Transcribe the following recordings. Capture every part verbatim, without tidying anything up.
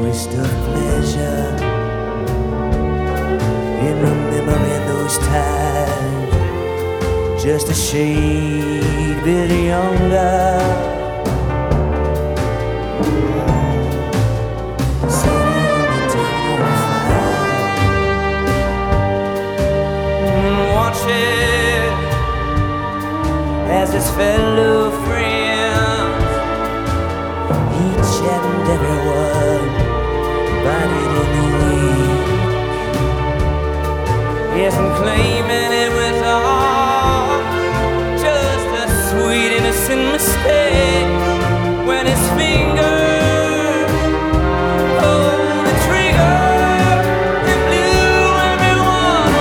twist of pleasure in remembering those times, just a shade bit younger. As his fellow friends, each and every one buried in the weed. Yes, I'm claiming it was all just a sweet innocent mistake when his finger pulled the trigger and blew everyone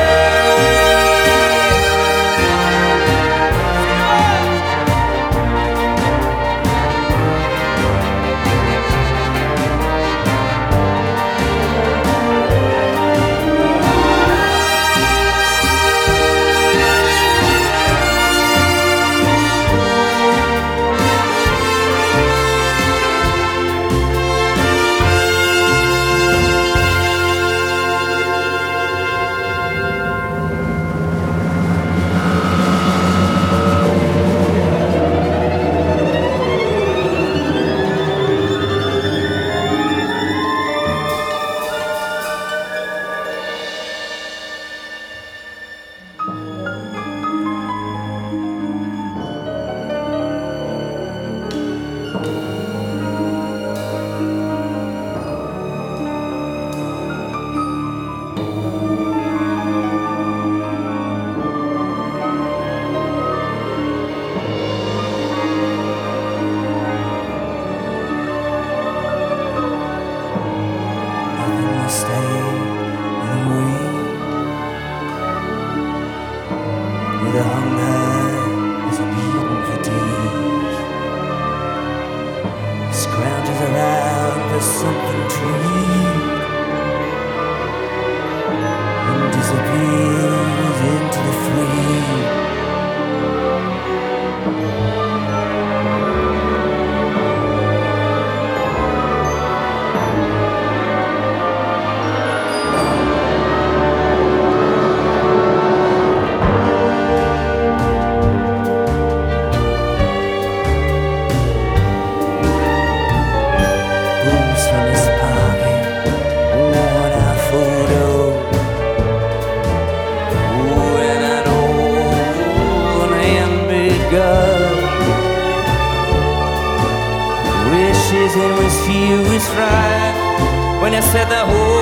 the hunger is an eating fatigue, scrounges around for something to eat and disappears into the free. Wishes it was few was right when I said the whole